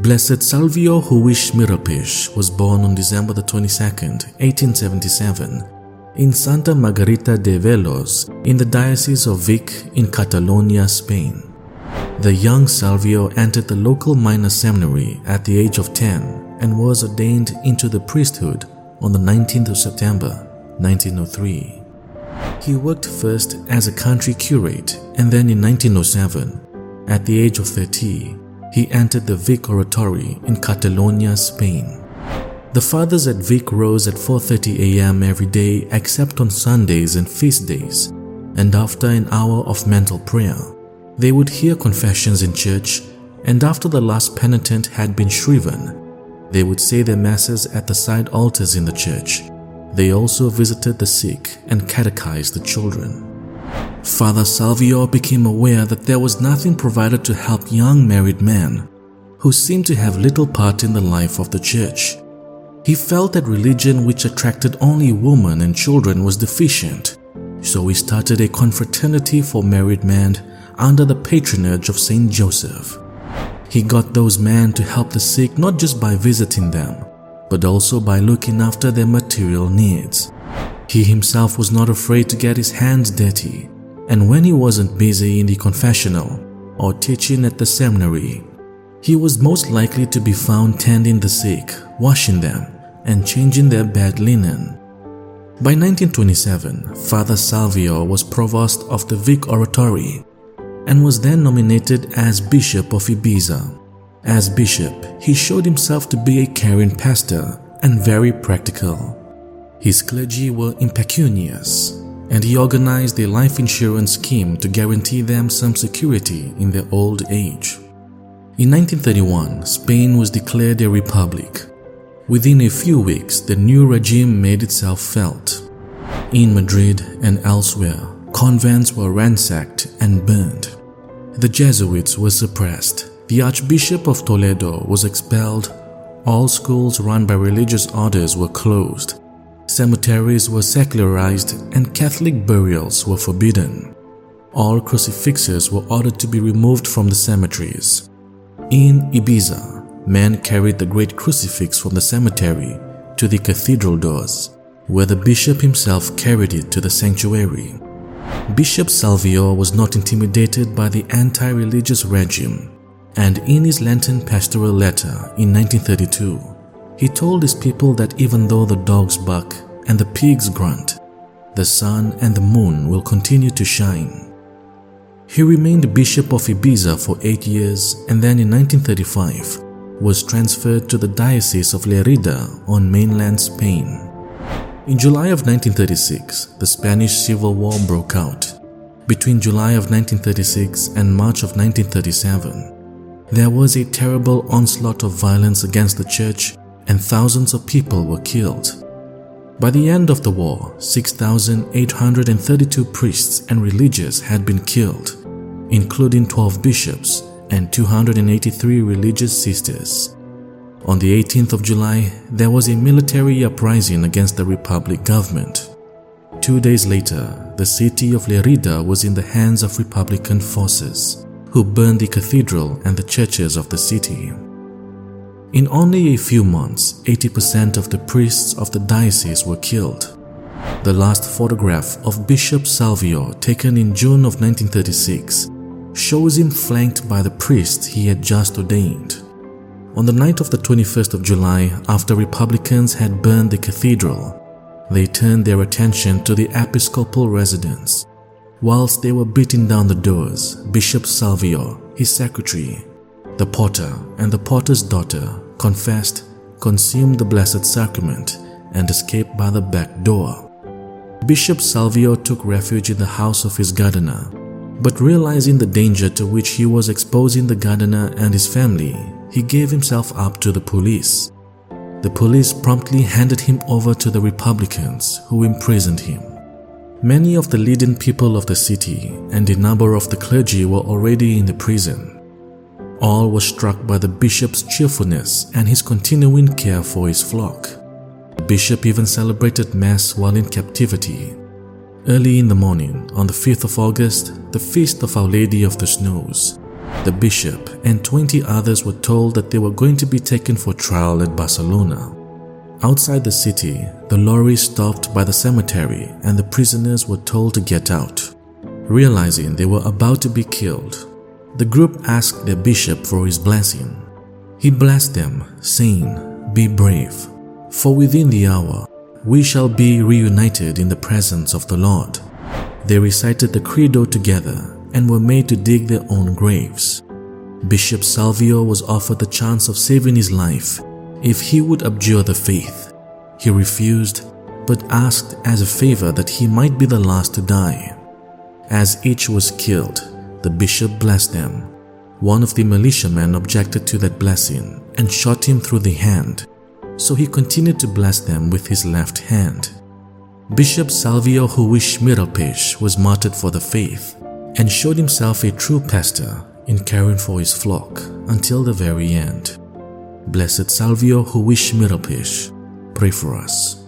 Blessed Salvio Huish Mirapish was born on December the 22nd, 1877, in Santa Margarita de Velos in the Diocese of Vic in Catalonia, Spain. The young Salvio entered the local minor seminary at the age of 10 and was ordained into the priesthood on the 19th of September, 1903. He worked first as a country curate and then in 1907, at the age of 30, he entered the Vic Oratory in Catalonia, Spain. The fathers at Vic rose at 4:30 a.m. every day except on Sundays and feast days, and after an hour of mental prayer, they would hear confessions in church, and after the last penitent had been shriven, they would say their masses at the side altars in the church. They also visited the sick and catechized the children. Father Salvio became aware that there was nothing provided to help young married men who seemed to have little part in the life of the church. He felt that religion which attracted only women and children was deficient, so he started a confraternity for married men under the patronage of Saint Joseph. He got those men to help the sick not just by visiting them, but also by looking after their material needs. He himself was not afraid to get his hands dirty, and when he wasn't busy in the confessional or teaching at the seminary, he was most likely to be found tending the sick, washing them, and changing their bed linen. By 1927, Father Salvio was provost of the Vic Oratory and was then nominated as Bishop of Ibiza. As bishop, he showed himself to be a caring pastor and very practical. His clergy were impecunious, and he organized a life insurance scheme to guarantee them some security in their old age. In 1931, Spain was declared a republic. Within a few weeks, the new regime made itself felt. In Madrid and elsewhere, convents were ransacked and burned. The Jesuits were suppressed. The Archbishop of Toledo was expelled. All schools run by religious orders were closed. Cemeteries were secularized and Catholic burials were forbidden. All crucifixes were ordered to be removed from the cemeteries. In Ibiza, men carried the great crucifix from the cemetery to the cathedral doors, where the bishop himself carried it to the sanctuary. Bishop Salvio was not intimidated by the anti-religious regime, and in his Lenten pastoral letter in 1932, he told his people that even though the dogs bark and the pigs grunt, the sun and the moon will continue to shine. He remained Bishop of Ibiza for 8 years and then in 1935 was transferred to the Diocese of Lerida on mainland Spain. In July of 1936, the Spanish Civil War broke out. Between July of 1936 and March of 1937, there was a terrible onslaught of violence against the church and thousands of people were killed. By the end of the war, 6,832 priests and religious had been killed, including 12 bishops and 283 religious sisters. On the 18th of July, there was a military uprising against the Republic government. 2 days later, the city of Lerida was in the hands of Republican forces, who burned the cathedral and the churches of the city. In only a few months, 80% of the priests of the diocese were killed. The last photograph of Bishop Salvio, taken in June of 1936, shows him flanked by the priest he had just ordained. On the night of the 21st of July, after Republicans had burned the cathedral, they turned their attention to the episcopal residence. Whilst they were beating down the doors, Bishop Salvio, his secretary, the porter, and the porter's daughter confessed, consumed the Blessed Sacrament, and escaped by the back door. Bishop Salvio took refuge in the house of his gardener, but realizing the danger to which he was exposing the gardener and his family, he gave himself up to the police. The police promptly handed him over to the Republicans, who imprisoned him. Many of the leading people of the city and a number of the clergy were already in the prison. All were struck by the bishop's cheerfulness and his continuing care for his flock. The bishop even celebrated Mass while in captivity. Early in the morning, on the 5th of August, the feast of Our Lady of the Snows, The bishop and 20 others were told that they were going to be taken for trial at Barcelona. Outside the city, the lorry stopped by the cemetery and the prisoners were told to get out. Realizing they were about to be killed, the group asked their bishop for his blessing. He blessed them, saying, "Be brave, for within the hour we shall be reunited in the presence of the Lord." They recited the Credo together and were made to dig their own graves. Bishop Salvio was offered the chance of saving his life if he would abjure the faith. He refused, but asked as a favor that he might be the last to die. As each was killed, the bishop blessed them. One of the militiamen objected to that blessing and shot him through the hand, so he continued to bless them with his left hand. Bishop Salvio Ruiz Miralpeix was martyred for the faith and showed himself a true pastor in caring for his flock until the very end. Blessed Salvio Ruiz Miralpeix, pray for us.